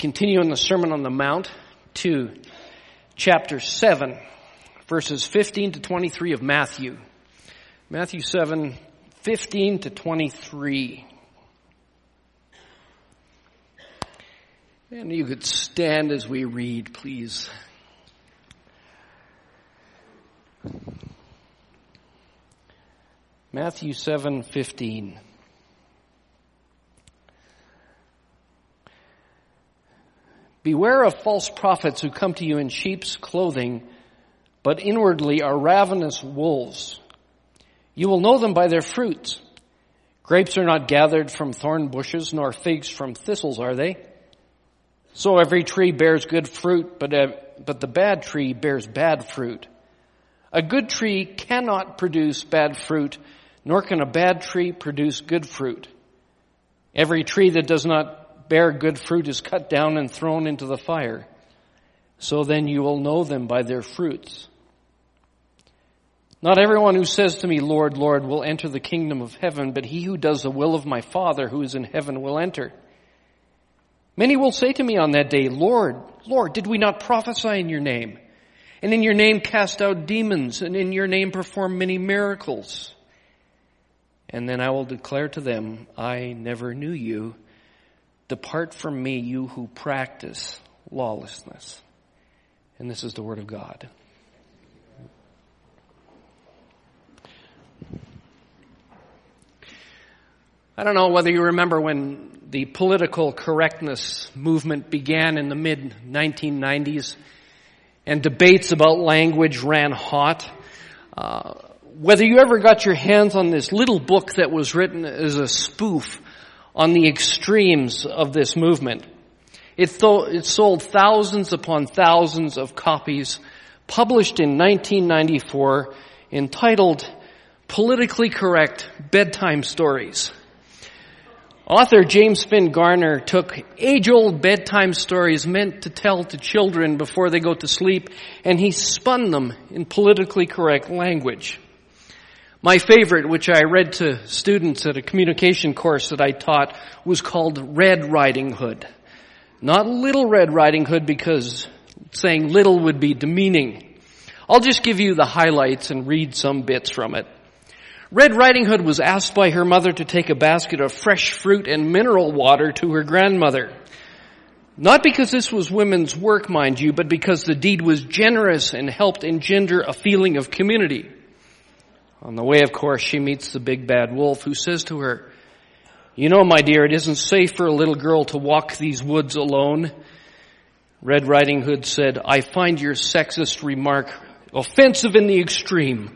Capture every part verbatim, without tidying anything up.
Continuing the Sermon on the Mount to chapter seven, verses fifteen to twenty-three of Matthew. Matthew seven, fifteen to twenty-three. And you could stand as we read, please. Matthew seven, fifteen. Beware of false prophets who come to you in sheep's clothing, but inwardly are ravenous wolves. You will know them by their fruits. Grapes are not gathered from thorn bushes, nor figs from thistles, are they? So every tree bears good fruit, but, uh, but the bad tree bears bad fruit. A good tree cannot produce bad fruit, nor can a bad tree produce good fruit. Every tree that does not bear good fruit is cut down and thrown into the fire. So then you will know them by their fruits. Not everyone who says to me, Lord, Lord, will enter the kingdom of heaven, but he who does the will of my Father who is in heaven will enter. Many will say to me on that day, Lord, Lord, did we not prophesy in your name? And in your name cast out demons, and in your name perform many miracles? And then I will declare to them, I never knew you. Depart from me, you who practice lawlessness. And this is the word of God. I don't know whether you remember when the political correctness movement began in the mid nineteen nineties and debates about language ran hot. Uh, whether you ever got your hands on this little book that was written as a spoof on the extremes of this movement. It, th- it sold thousands upon thousands of copies, published in nineteen ninety-four, entitled Politically Correct Bedtime Stories. Author James Finn Garner took age-old bedtime stories meant to tell to children before they go to sleep, and he spun them in politically correct language. My favorite, which I read to students at a communication course that I taught, was called Red Riding Hood. Not Little Red Riding Hood, because saying little would be demeaning. I'll just give you the highlights and read some bits from it. Red Riding Hood was asked by her mother to take a basket of fresh fruit and mineral water to her grandmother. Not because this was women's work, mind you, but because the deed was generous and helped engender a feeling of community. On the way, of course, she meets the big bad wolf, who says to her, you know, my dear, it isn't safe for a little girl to walk these woods alone. Red Riding Hood said, I find your sexist remark offensive in the extreme.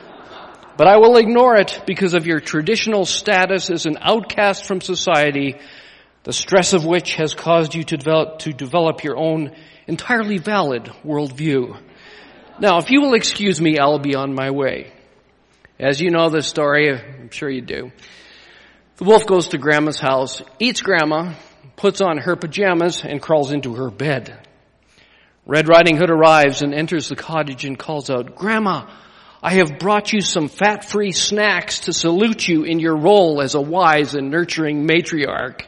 But I will ignore it because of your traditional status as an outcast from society, the stress of which has caused you to develop, to develop your own entirely valid worldview. Now, if you will excuse me, I'll be on my way. As you know the story, I'm sure you do. The wolf goes to Grandma's house, eats Grandma, puts on her pajamas, and crawls into her bed. Red Riding Hood arrives and enters the cottage and calls out, Grandma, I have brought you some fat-free snacks to salute you in your role as a wise and nurturing matriarch.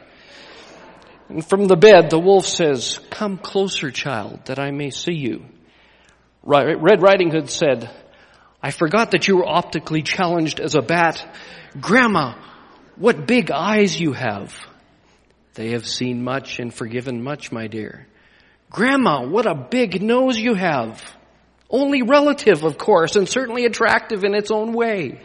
And from the bed, the wolf says, come closer, child, that I may see you. Red Riding Hood said, I forgot that you were optically challenged as a bat. Grandma, what big eyes you have. They have seen much and forgiven much, my dear. Grandma, what a big nose you have. Only relative, of course, and certainly attractive in its own way.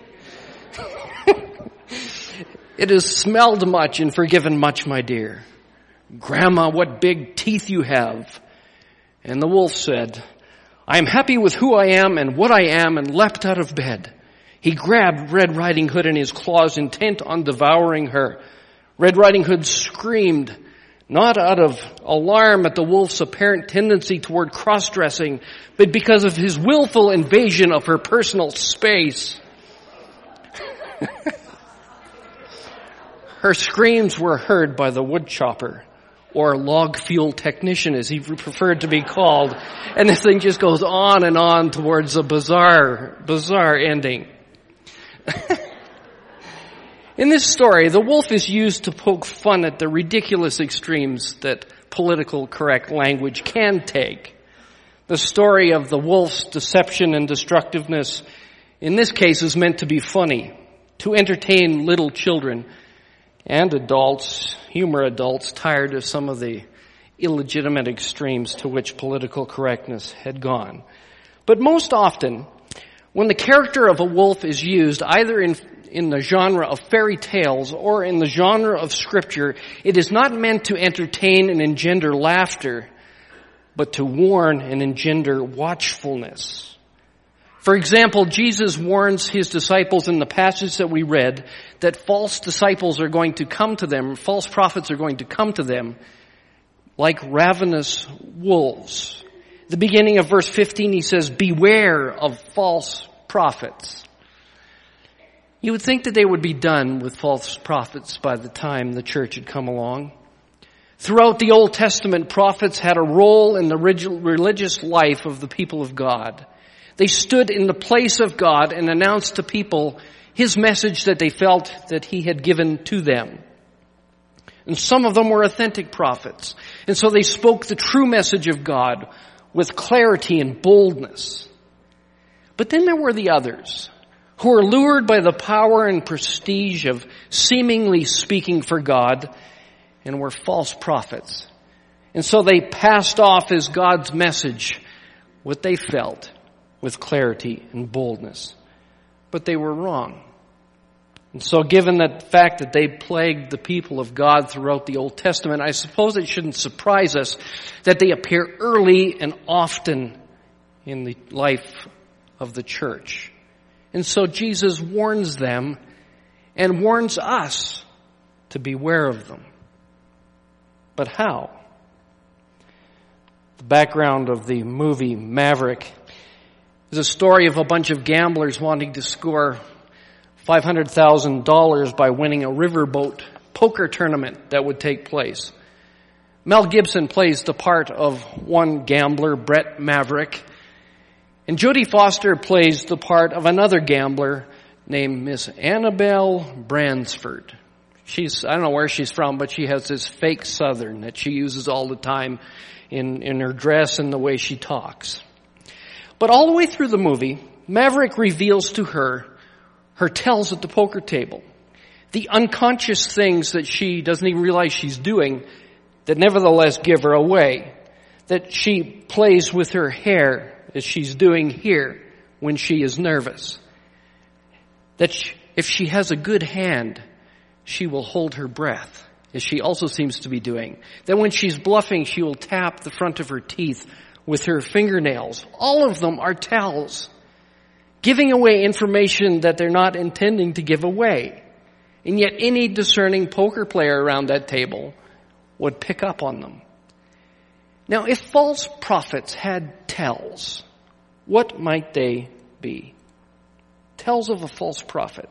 It has smelled much and forgiven much, my dear. Grandma, what big teeth you have. And the wolf said, I am happy with who I am and what I am, and leapt out of bed. He grabbed Red Riding Hood in his claws, intent on devouring her. Red Riding Hood screamed, not out of alarm at the wolf's apparent tendency toward cross-dressing, but because of his willful invasion of her personal space. Her screams were heard by the woodchopper, or log fuel technician as he preferred to be called. And this thing just goes on and on towards a bizarre, bizarre ending. In this story, the wolf is used to poke fun at the ridiculous extremes that political correct language can take. The story of the wolf's deception and destructiveness, in this case, is meant to be funny, to entertain little children and adults, humor adults, tired of some of the illegitimate extremes to which political correctness had gone. But most often, when the character of a wolf is used, either in in the genre of fairy tales or in the genre of scripture, it is not meant to entertain and engender laughter, but to warn and engender watchfulness. For example, Jesus warns his disciples in the passage that we read that false disciples are going to come to them, false prophets are going to come to them like ravenous wolves. At the beginning of verse fifteen, he says, "Beware of false prophets." You would think that they would be done with false prophets by the time the church had come along. Throughout the Old Testament, prophets had a role in the religious life of the people of God. They stood in the place of God and announced to people his message that they felt that he had given to them. And some of them were authentic prophets. And so they spoke the true message of God with clarity and boldness. But then there were the others who were lured by the power and prestige of seemingly speaking for God and were false prophets. And so they passed off as God's message what they felt with clarity and boldness. But they were wrong. And so given the fact that they plagued the people of God throughout the Old Testament, I suppose it shouldn't surprise us that they appear early and often in the life of the church. And so Jesus warns them and warns us to beware of them. But how? The background of the movie Maverick is a story of a bunch of gamblers wanting to score five hundred thousand dollars by winning a riverboat poker tournament that would take place. Mel Gibson plays the part of one gambler, Brett Maverick, and Jodie Foster plays the part of another gambler named Miss Annabelle Bransford. She's, I don't know where she's from, but she has this fake Southern that she uses all the time in, in her dress and the way she talks. But all the way through the movie, Maverick reveals to her her tells at the poker table, the unconscious things that she doesn't even realize she's doing that nevertheless give her away, that she plays with her hair as she's doing here when she is nervous, that she, if she has a good hand, she will hold her breath, as she also seems to be doing, that when she's bluffing, she will tap the front of her teeth with her fingernails. All of them are tells, giving away information that they're not intending to give away. And yet any discerning poker player around that table would pick up on them. Now, if false prophets had tells, what might they be? Tells of a false prophet.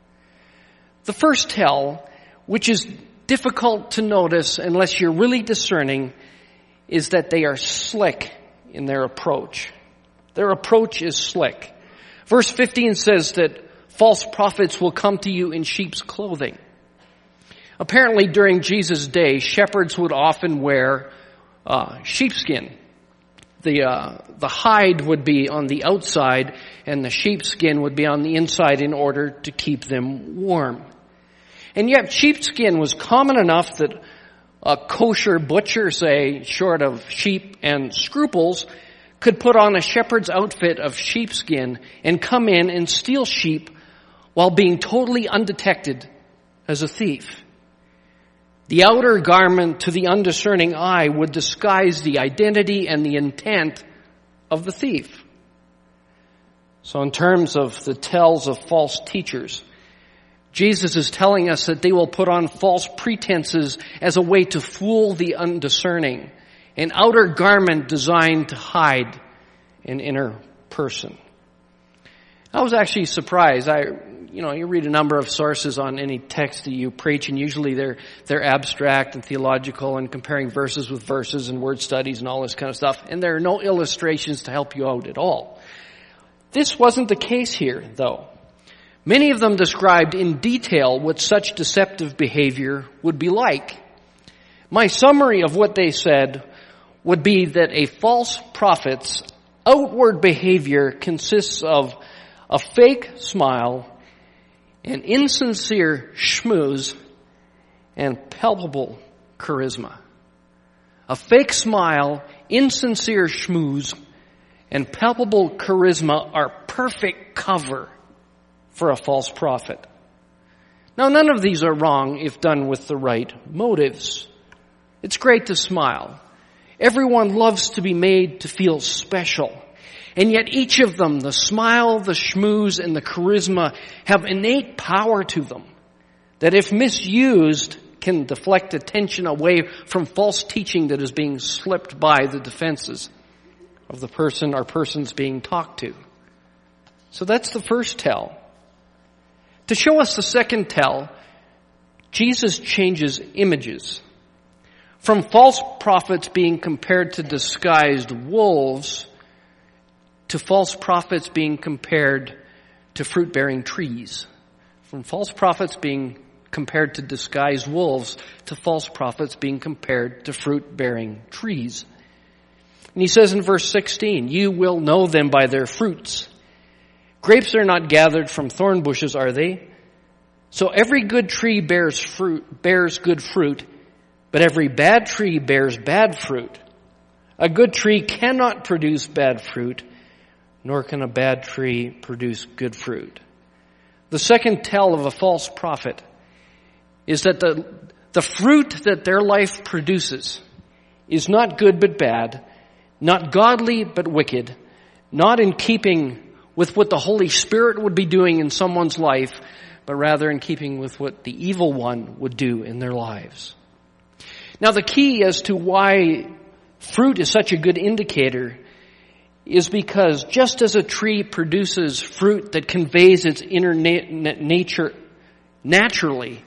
The first tell, which is difficult to notice unless you're really discerning, is that they are slick in their approach. Their approach is slick. Verse fifteen says that false prophets will come to you in sheep's clothing. Apparently, during Jesus' day, shepherds would often wear uh, sheepskin. The uh, the hide would be on the outside, and the sheepskin would be on the inside in order to keep them warm. And yet, sheepskin was common enough that a kosher butcher, say, short of sheep and scruples, could put on a shepherd's outfit of sheepskin and come in and steal sheep while being totally undetected as a thief. The outer garment to the undiscerning eye would disguise the identity and the intent of the thief. So in terms of the tells of false teachers, Jesus is telling us that they will put on false pretenses as a way to fool the undiscerning, an outer garment designed to hide an inner person. I was actually surprised. I, you know, you read a number of sources on any text that you preach, and usually they're they're abstract and theological and comparing verses with verses and word studies and all this kind of stuff, and there are no illustrations to help you out at all. This wasn't the case here, though. Many of them described in detail what such deceptive behavior would be like. My summary of what they said would be that a false prophet's outward behavior consists of a fake smile, an insincere schmooze, and palpable charisma. A fake smile, insincere schmooze, and palpable charisma are perfect cover for a false prophet. Now, none of these are wrong if done with the right motives. It's great to smile. Everyone loves to be made to feel special. And yet each of them, the smile, the schmooze, and the charisma, have innate power to them that if misused can deflect attention away from false teaching that is being slipped by the defenses of the person or persons being talked to. So that's the first tell. To show us the second tell, Jesus changes images. From false prophets being compared to disguised wolves, to false prophets being compared to fruit-bearing trees. From false prophets being compared to disguised wolves, to false prophets being compared to fruit-bearing trees. And he says in verse sixteen, you will know them by their fruits. Grapes are not gathered from thorn bushes, are they? So every good tree bears fruit, bears good fruit, but every bad tree bears bad fruit. A good tree cannot produce bad fruit, nor can a bad tree produce good fruit. The second tell of a false prophet is that the, the fruit that their life produces is not good but bad, not godly but wicked, not in keeping with what the Holy Spirit would be doing in someone's life, but rather in keeping with what the evil one would do in their lives. Now, the key as to why fruit is such a good indicator is because just as a tree produces fruit that conveys its inner na- nature naturally,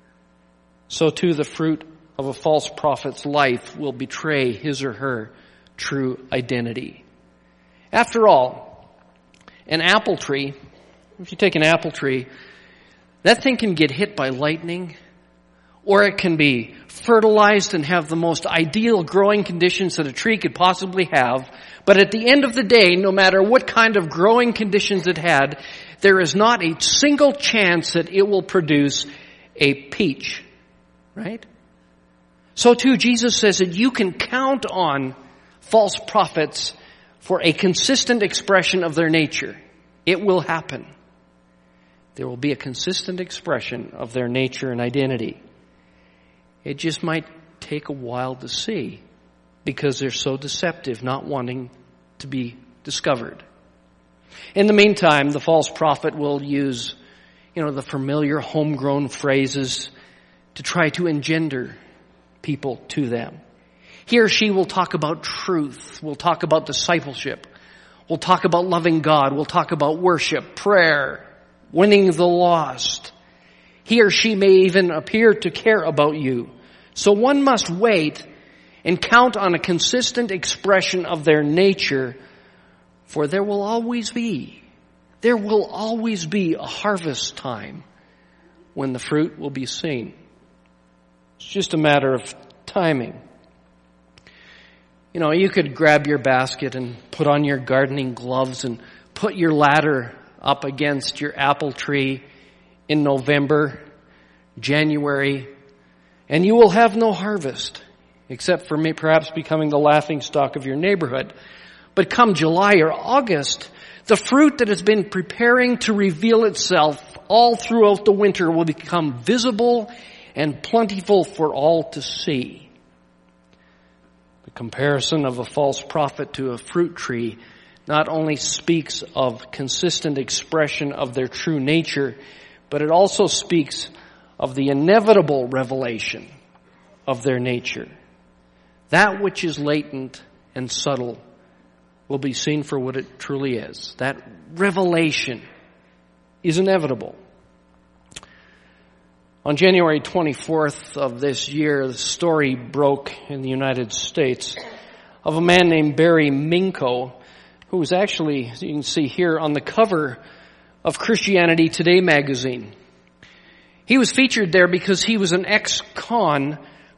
so too the fruit of a false prophet's life will betray his or her true identity. After all, an apple tree, if you take an apple tree, that thing can get hit by lightning, or it can be fertilized and have the most ideal growing conditions that a tree could possibly have. But at the end of the day, no matter what kind of growing conditions it had, there is not a single chance that it will produce a peach. Right? So too, Jesus says that you can count on false prophets for a consistent expression of their nature. It will happen. There will be a consistent expression of their nature and identity. It just might take a while to see because they're so deceptive, not wanting to be discovered. In the meantime, the false prophet will use, you know, the familiar homegrown phrases to try to engender people to them. He or she will talk about truth, will talk about discipleship, will talk about loving God, will talk about worship, prayer, winning the lost. He or she may even appear to care about you. So one must wait and count on a consistent expression of their nature, for there will always be, there will always be a harvest time when the fruit will be seen. It's just a matter of timing. You know, you could grab your basket and put on your gardening gloves and put your ladder up against your apple tree in November, January, and you will have no harvest, except for me perhaps becoming the laughingstock of your neighborhood. But come July or August, the fruit that has been preparing to reveal itself all throughout the winter will become visible and plentiful for all to see. The comparison of a false prophet to a fruit tree not only speaks of consistent expression of their true nature, but it also speaks of the inevitable revelation of their nature. That which is latent and subtle will be seen for what it truly is. That revelation is inevitable. On January twenty-fourth of this year, the story broke in the United States of a man named Barry Minko, who was actually, as you can see here, on the cover of Christianity Today magazine. He was featured there because he was an ex-con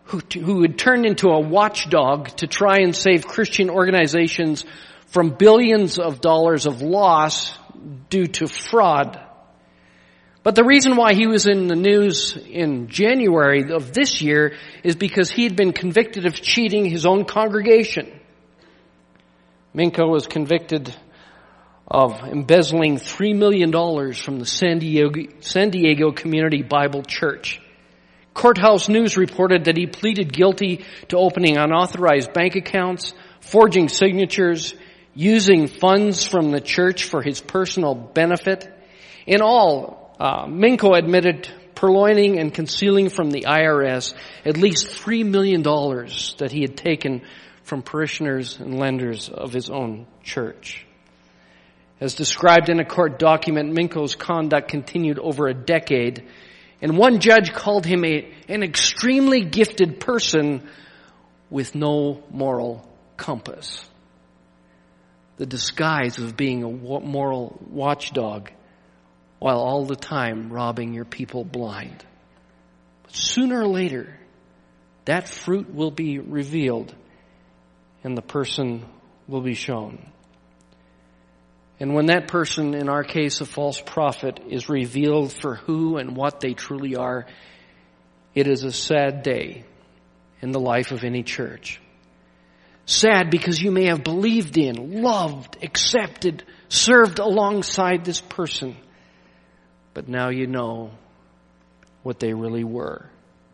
who, who had turned into a watchdog to try and save Christian organizations from billions of dollars of loss due to fraud. But the reason why he was in the news in January of this year is because he had been convicted of cheating his own congregation. Minco was convicted of embezzling three million dollars from the San Diego, San Diego Community Bible Church. Courthouse News reported that he pleaded guilty to opening unauthorized bank accounts, forging signatures, using funds from the church for his personal benefit. In all, uh, Minco admitted purloining and concealing from the I R S at least three million dollars that he had taken from parishioners and lenders of his own church. As described in a court document, Minco's conduct continued over a decade, and one judge called him a, an extremely gifted person with no moral compass. The disguise of being a moral watchdog while all the time robbing your people blind. But sooner or later, that fruit will be revealed and the person will be shown. And when that person, in our case a false prophet, is revealed for who and what they truly are, it is a sad day in the life of any church. Sad because you may have believed in, loved, accepted, served alongside this person, but now you know what they really were.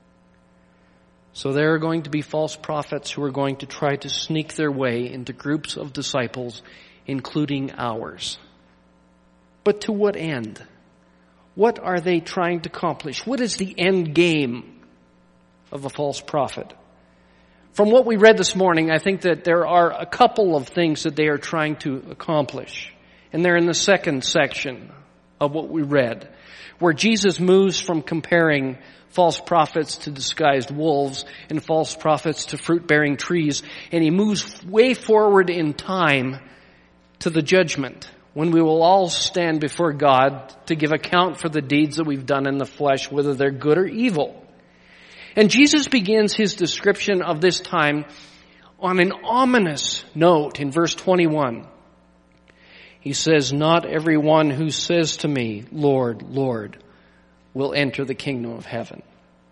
So there are going to be false prophets who are going to try to sneak their way into groups of disciples, including ours. But to what end? What are they trying to accomplish? What is the end game of a false prophet? From what we read this morning, I think that there are a couple of things that they are trying to accomplish. And they're in the second section of what we read, where Jesus moves from comparing false prophets to disguised wolves and false prophets to fruit-bearing trees, and he moves way forward in time to the judgment, when we will all stand before God to give account for the deeds that we've done in the flesh, whether they're good or evil. And Jesus begins his description of this time on an ominous note in verse twenty-one. He says, "Not everyone who says to me, 'Lord, Lord,' will enter the kingdom of heaven."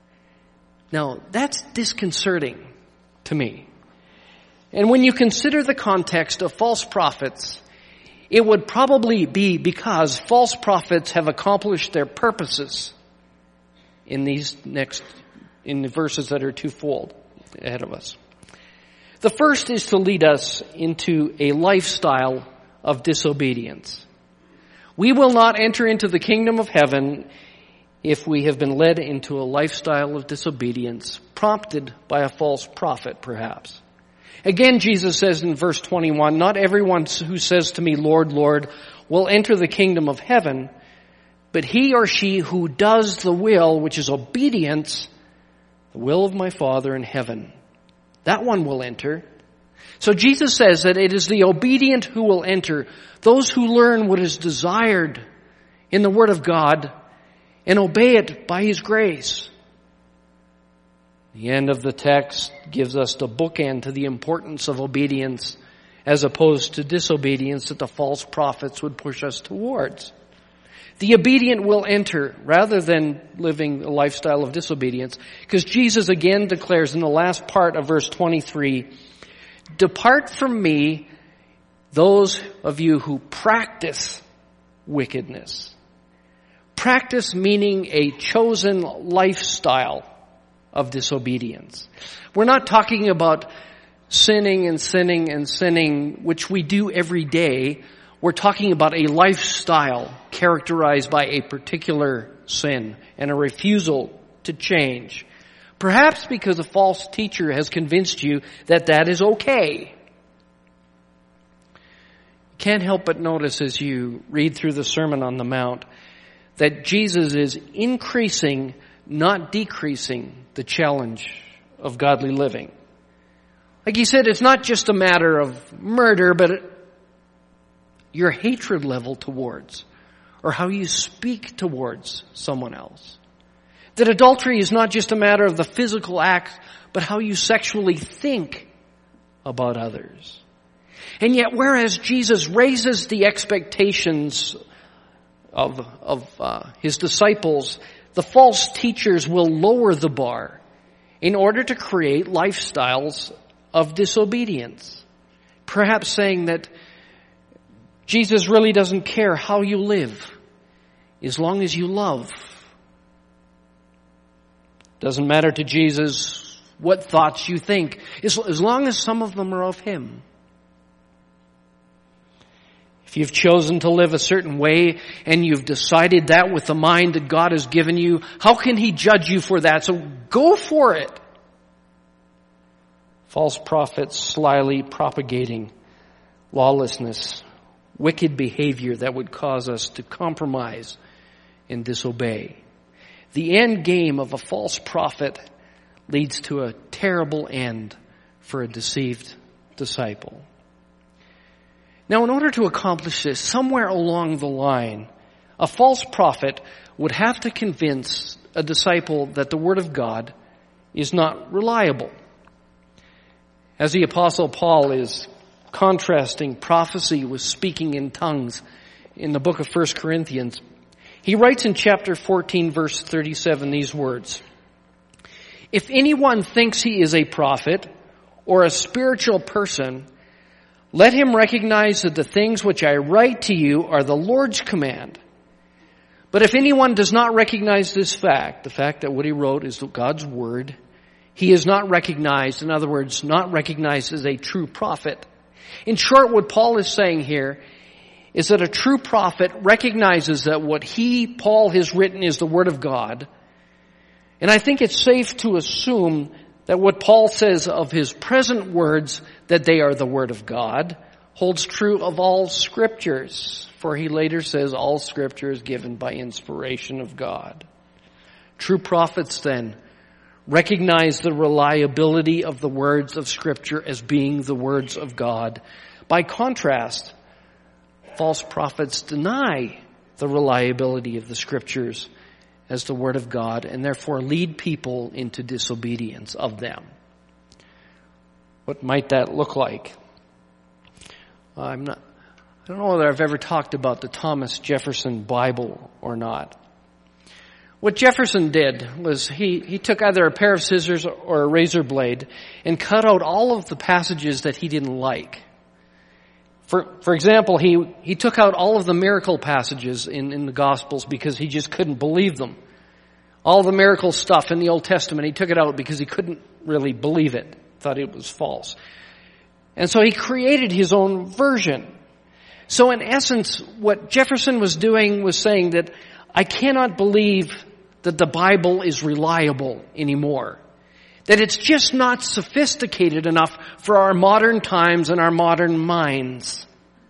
Now, that's disconcerting to me. And when you consider the context of false prophets, it would probably be because false prophets have accomplished their purposes in these next, in the verses that are twofold ahead of us. The first is to lead us into a lifestyle of disobedience. We will not enter into the kingdom of heaven if we have been led into a lifestyle of disobedience, prompted by a false prophet, perhaps. Again, Jesus says in verse twenty-one, "Not everyone who says to me, 'Lord, Lord,' will enter the kingdom of heaven, but he or she who does the will," which is obedience, "the will of my Father in heaven. That one will enter." So Jesus says that it is the obedient who will enter, those who learn what is desired in the Word of God and obey it by His grace. The end of the text gives us the bookend to the importance of obedience as opposed to disobedience that the false prophets would push us towards. The obedient will enter rather than living a lifestyle of disobedience, because Jesus again declares in the last part of verse twenty-three, "Depart from me, those of you who practice wickedness." Practice meaning a chosen lifestyle of disobedience. We're not talking about sinning and sinning and sinning, which we do every day. We're talking about a lifestyle characterized by a particular sin and a refusal to change. Perhaps because a false teacher has convinced you that that is okay. You can't help but notice as you read through the Sermon on the Mount that Jesus is increasing, not decreasing, the challenge of godly living. Like he said, it's not just a matter of murder, but your hatred level towards, or how you speak towards someone else. That adultery is not just a matter of the physical act, but how you sexually think about others. And yet, whereas Jesus raises the expectations of, of uh, his disciples, the false teachers will lower the bar in order to create lifestyles of disobedience. Perhaps saying that Jesus really doesn't care how you live as long as you love. Doesn't matter to Jesus what thoughts you think, as, as long as some of them are of him. If you've chosen to live a certain way and you've decided that with the mind that God has given you, how can he judge you for that? So go for it. False prophets slyly propagating lawlessness, wicked behavior that would cause us to compromise and disobey. The end game of a false prophet leads to a terrible end for a deceived disciple. Now, in order to accomplish this, somewhere along the line, a false prophet would have to convince a disciple that the Word of God is not reliable. As the Apostle Paul is contrasting prophecy with speaking in tongues in the book of First Corinthians, he writes in chapter fourteen, verse thirty-seven, these words, "If anyone thinks he is a prophet or a spiritual person, let him recognize that the things which I write to you are the Lord's command. But if anyone does not recognize this fact, the fact that what he wrote is God's word, he is not recognized, in other words, not recognized as a true prophet." In short, what Paul is saying here is that a true prophet recognizes that what he, Paul, has written is the Word of God. And I think it's safe to assume that what Paul says of his present words, that they are the Word of God, holds true of all Scriptures. For he later says all Scripture is given by inspiration of God. True prophets then recognize the reliability of the words of Scripture as being the words of God. By contrast, false prophets deny the reliability of the Scriptures as the Word of God and therefore lead people into disobedience of them. What might that look like? I'm not, I don't know whether I've ever talked about the Thomas Jefferson Bible or not. What Jefferson did was he, he took either a pair of scissors or a razor blade and cut out all of the passages that he didn't like. For, for example, he, he took out all of the miracle passages in, in the Gospels because he just couldn't believe them. All the miracle stuff in the Old Testament, he took it out because he couldn't really believe it, thought it was false. And so he created his own version. So in essence, what Jefferson was doing was saying that I cannot believe that the Bible is reliable anymore. That it's just not sophisticated enough for our modern times and our modern minds.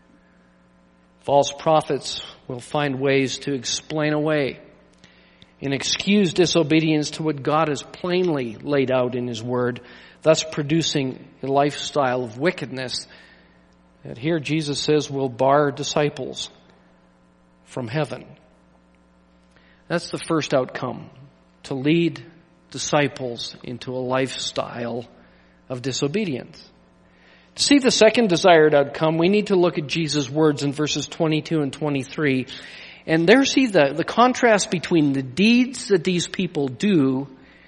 False prophets will find ways to explain away and excuse disobedience to what God has plainly laid out in His Word, thus producing a lifestyle of wickedness that here Jesus says will bar disciples from heaven. That's the first outcome, to lead disciples into a lifestyle of disobedience. To see the second desired outcome, we need to look at Jesus' words in verses twenty-two and twenty-three. And there see the, the contrast between the deeds that these people do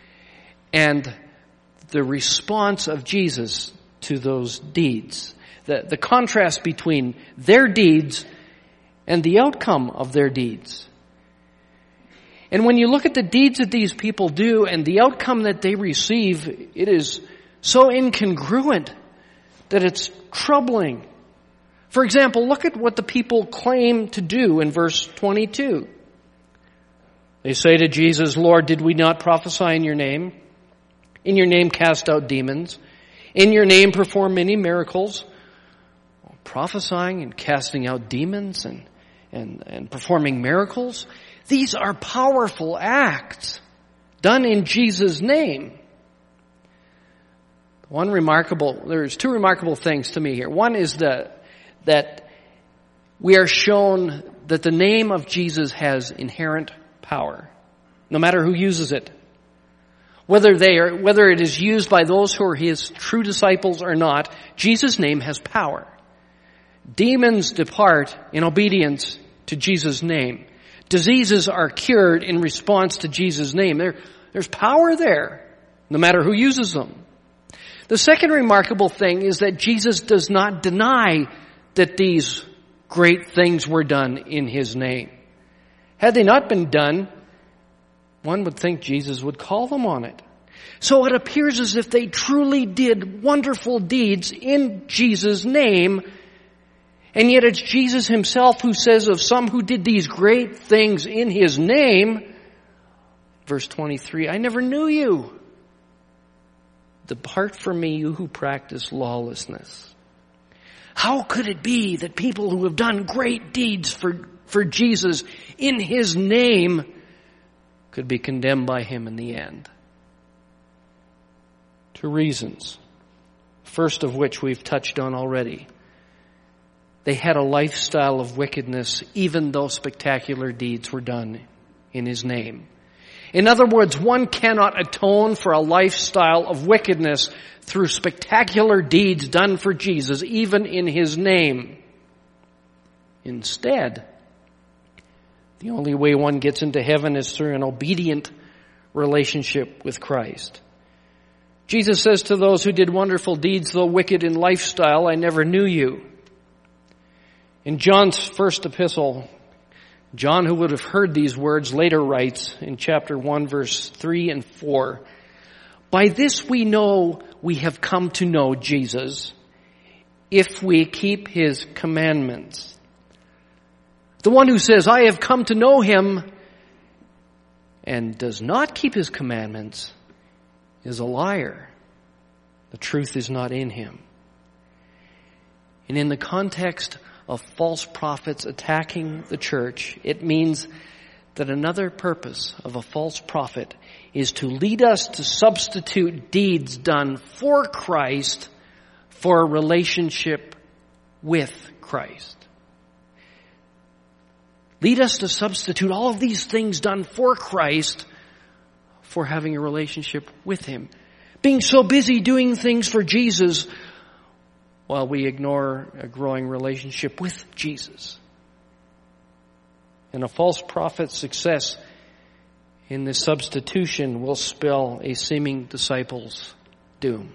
and the response of Jesus to those deeds. The, the contrast between their deeds and the outcome of their deeds. And when you look at the deeds that these people do and the outcome that they receive, it is so incongruent that it's troubling. For example, look at what the people claim to do in verse twenty-two. They say to Jesus, "Lord, did we not prophesy in your name? In your name cast out demons? In your name perform many miracles?" Well, prophesying and casting out demons and, and, and performing miracles, these are powerful acts done in Jesus' name. One remarkable, there's two remarkable things to me here. One is that, that we are shown that the name of Jesus has inherent power. no matter who uses it. Whether they are, whether it is used by those who are his true disciples or not, Jesus' name has power. Demons depart in obedience to Jesus' name. Diseases are cured in response to Jesus' name. There, there's power there, no matter who uses them. The second remarkable thing is that Jesus does not deny that these great things were done in his name. Had they not been done, one would think Jesus would call them on it. So it appears as if they truly did wonderful deeds in Jesus' name. And yet it's Jesus himself who says of some who did these great things in his name, verse twenty-three, I never knew you. Depart from me, you who practice lawlessness. How could it be that people who have done great deeds for, for Jesus in his name could be condemned by him in the end? Two reasons. First of which we've touched on already. They had a lifestyle of wickedness even though spectacular deeds were done in his name. In other words, one cannot atone for a lifestyle of wickedness through spectacular deeds done for Jesus, even in his name. Instead, the only way one gets into heaven is through an obedient relationship with Christ. Jesus says to those who did wonderful deeds, though wicked in lifestyle, I never knew you. In John's first epistle, John, who would have heard these words, later writes in chapter one, verse three and four, by this we know we have come to know Jesus, if we keep his commandments. The one who says, I have come to know him, and does not keep his commandments, is a liar. The truth is not in him. And in the context of false prophets attacking the church, it means that another purpose of a false prophet is to lead us to substitute deeds done for Christ for a relationship with Christ. Lead us to substitute all of these things done for Christ for having a relationship with him. Being so busy doing things for Jesus while we ignore a growing relationship with Jesus. And a false prophet's success in this substitution will spell a seeming disciple's doom.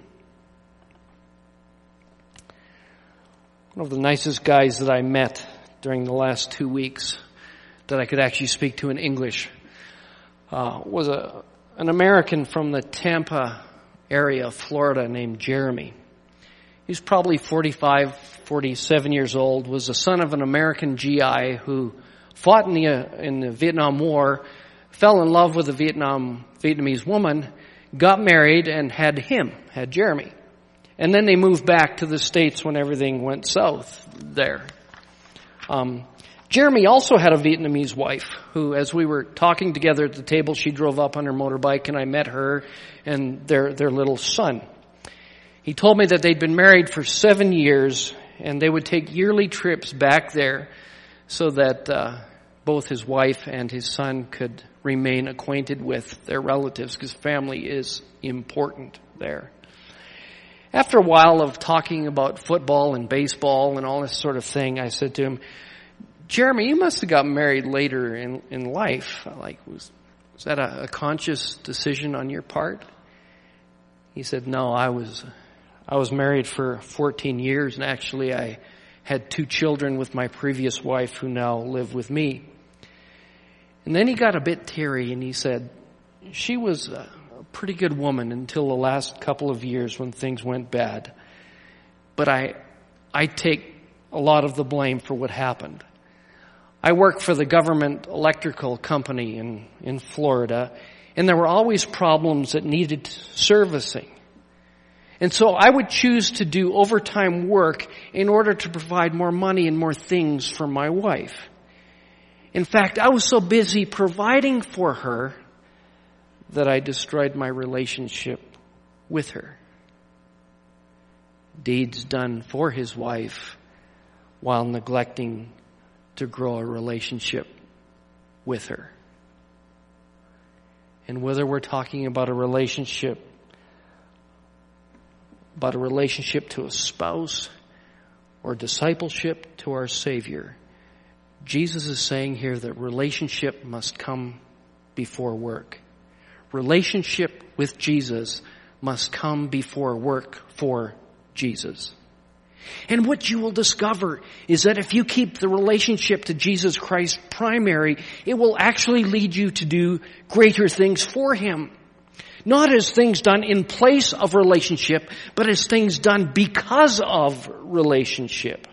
One of the nicest guys that I met during the last two weeks that I could actually speak to in English uh, was a an American from the Tampa area of Florida named Jeremy. He was probably forty-five, forty-seven years old, was the son of an American G I who fought in the, uh, in the Vietnam War, fell in love with a Vietnam, Vietnamese woman, got married, and had him, had Jeremy. And then they moved back to the States when everything went south there. Um, Jeremy also had a Vietnamese wife who, as we were talking together at the table, she drove up on her motorbike and I met her and their, their little son. He told me that they'd been married for seven years and they would take yearly trips back there so that uh, both his wife and his son could remain acquainted with their relatives, because family is important there. After a while of talking about football and baseball and all this sort of thing, I said to him, Jeremy, you must have gotten married later in, in life. Like, was, was that a, a conscious decision on your part? He said, no, I was... I was married for fourteen years, and actually I had two children with my previous wife who now live with me. And then he got a bit teary and he said, she was a pretty good woman until the last couple of years when things went bad. But I, I take a lot of the blame for what happened. I worked for the government electrical company in, in Florida, and there were always problems that needed servicing. And so I would choose to do overtime work in order to provide more money and more things for my wife. In fact, I was so busy providing for her that I destroyed my relationship with her. Deeds done for his wife while neglecting to grow a relationship with her. And whether we're talking about a relationship, about a relationship to a spouse or discipleship to our Savior, Jesus is saying here that relationship must come before work. Relationship with Jesus must come before work for Jesus. And what you will discover is that if you keep the relationship to Jesus Christ primary, it will actually lead you to do greater things for Him. Not as things done in place of relationship, but as things done because of relationship.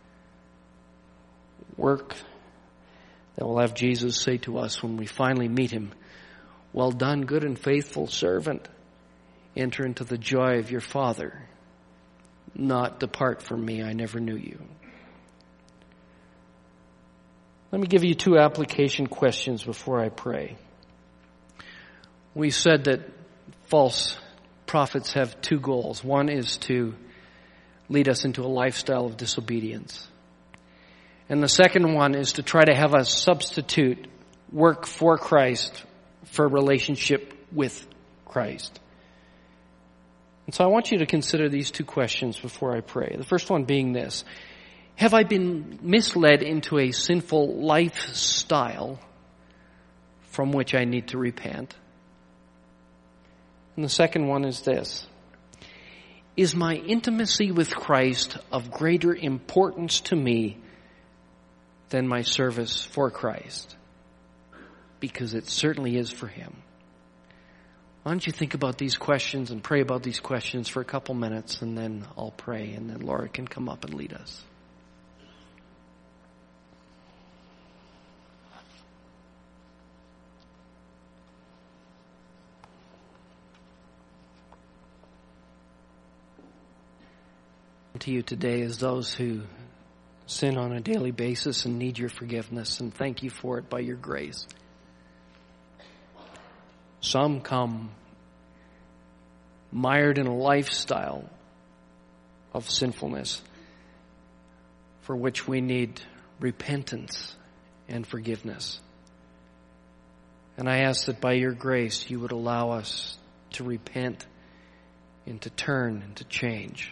Work that will have Jesus say to us when we finally meet Him, "Well done, good and faithful servant. Enter into the joy of your Father. Not depart from me, I never knew you." Let me give you two application questions before I pray. We said that false prophets have two goals. One is to lead us into a lifestyle of disobedience. And the second one is to try to have us substitute work for Christ for relationship with Christ. And so I want you to consider these two questions before I pray. The first one being this: have I been misled into a sinful lifestyle from which I need to repent? And the second one is this: is my intimacy with Christ of greater importance to me than my service for Christ? Because it certainly is for Him. Why don't you think about these questions and pray about these questions for a couple minutes, and then I'll pray, and then Laura can come up and lead us. To you today as those who sin on a daily basis and need your forgiveness, and thank you for it by your grace. Some come mired in a lifestyle of sinfulness for which we need repentance and forgiveness. And I ask that by your grace you would allow us to repent and to turn and to change.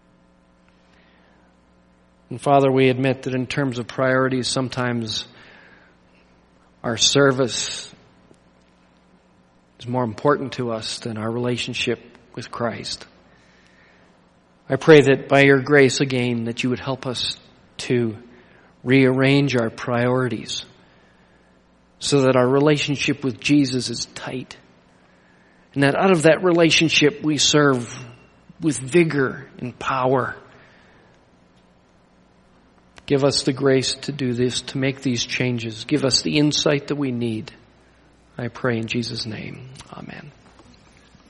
And Father, we admit that in terms of priorities, sometimes our service is more important to us than our relationship with Christ. I pray that by your grace again, that you would help us to rearrange our priorities so that our relationship with Jesus is tight, and that out of that relationship we serve with vigor and power. Give us the grace to do this, to make these changes. Give us the insight that we need. I pray in Jesus' name. Amen.